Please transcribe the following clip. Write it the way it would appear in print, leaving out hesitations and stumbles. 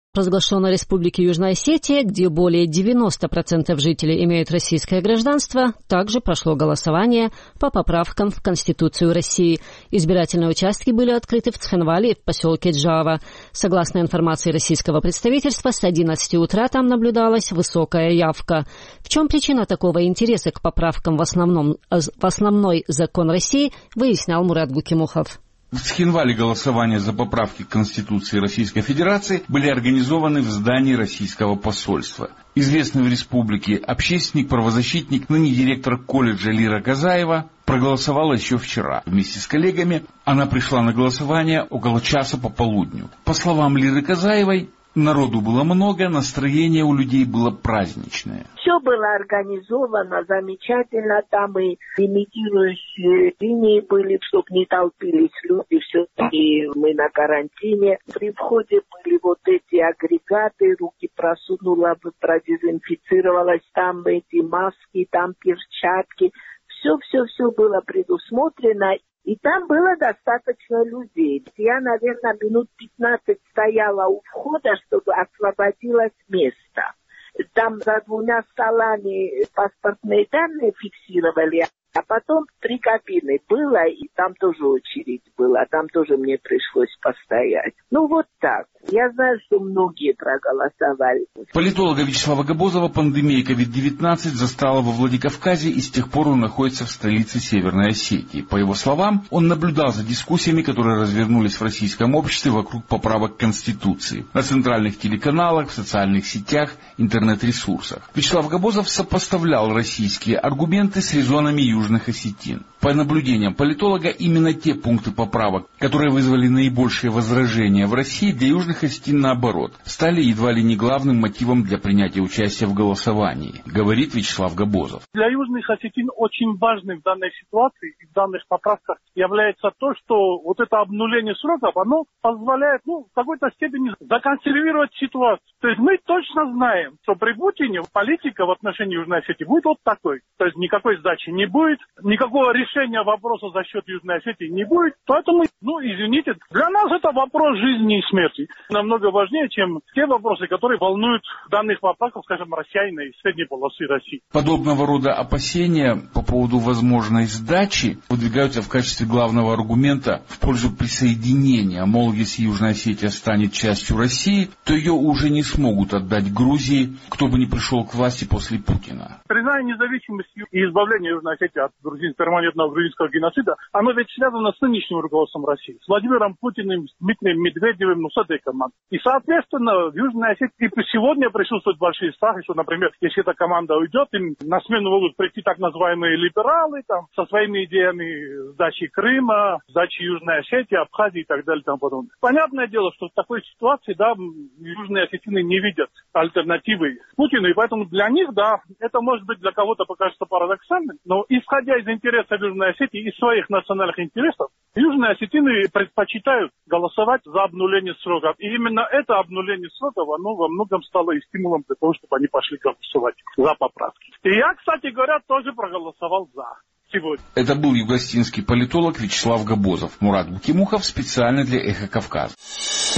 Провозглашенной Республике Южная Осетия, где более 90% жителей имеют российское гражданство, также прошло голосование по поправкам в Конституцию России. Избирательные участки были открыты в Цхинвале и в поселке Джава. Согласно информации российского представительства, с 11 утра там наблюдалась высокая явка. В чем причина такого интереса к поправкам в основной закон России, выяснял Мурат Гукимухов. В Цхинвале голосования за поправки к Конституции Российской Федерации были организованы в здании российского посольства. Известный в республике общественник, правозащитник, ныне директор колледжа Лира Казаева, проголосовала еще вчера. Вместе с коллегами она пришла на голосование около часа пополудню. По словам Лиры Казаевой, народу было много, настроение у людей было праздничное. Все было организовано замечательно, там и лимитирующие линии были, чтобы не толпились люди, все-таки мы на карантине. При входе были вот эти агрегаты, руки просунула, продезинфицировалась, там эти маски, там перчатки. Все было предусмотрено. И там было достаточно людей. Я, наверное, минут 15 стояла у входа, чтобы освободилось место. Там за 2 столами паспортные данные фиксировали, а потом 3 кабины было, и там тоже очередь была, там тоже мне пришлось постоять. Ну вот так. Я знаю, что многие проголосовали. Политолога Вячеслава Габозова пандемия COVID-19 застала во Владикавказе, и с тех пор он находится в столице Северной Осетии. По его словам, он наблюдал за дискуссиями, которые развернулись в российском обществе вокруг поправок к Конституции, на центральных телеканалах, в социальных сетях, интернет-ресурсах. Вячеслав Габозов сопоставлял российские аргументы с резонами южных осетин. По наблюдениям политолога, именно те пункты поправок, которые вызвали наибольшие возражения в России, для южных осетин, наоборот, стали едва ли не главным мотивом для принятия участия в голосовании, говорит Вячеслав Габозов. Для южных осетин очень важным в данной ситуации и в данных поправках является то, что вот это обнуление сроков, оно позволяет, в какой-то степени законсервировать ситуацию. То есть мы точно знаем, что при Путине политика в отношении Южной Осетии будет вот такой. То есть никакой сдачи не будет, никакого решения вопроса за счет Южной Осетии не будет. Поэтому, извините, для нас это вопрос жизни и смерти. Намного важнее, чем те вопросы, которые волнуют в данных поправках, скажем, россиян и средней полосы России. Подобного рода опасения по поводу возможной сдачи выдвигаются в качестве главного аргумента в пользу присоединения. Мол, если Южная Осетия станет частью России, то ее уже не смогут отдать Грузии, кто бы ни пришел к власти после Путина. Признание независимости и избавление Южной Осетии от перманентного грузинского геноцида, оно ведь связано с нынешним руководством России, с Владимиром Путиным, с Дмитрием Медведевым, с этой командой. И, соответственно, в Южной Осетии сегодня присутствуют большие страхи, что, например, если эта команда уйдет, им на смену могут прийти так называемые либералы, со своими идеями сдачи Крыма, сдачи Южной Осетии, Абхазии и так далее и тому подобное. Понятное дело, что в такой ситуации, южные осетины не видят альтернативы Путину, и поэтому для них, это может быть для кого-то покажется парадоксальным, но исходя из интересов Южной Осетии и своих национальных интересов, южные осетины предпочитают голосовать за обнуление сроков. И именно это обнуление сроков, оно во многом стало и стимулом для того, чтобы они пошли голосовать за поправки. И я, кстати говоря, тоже проголосовал за сегодня. Это был югостинский политолог Вячеслав Габозов. Мурат Гукимухов специально для «Эхо Кавказа».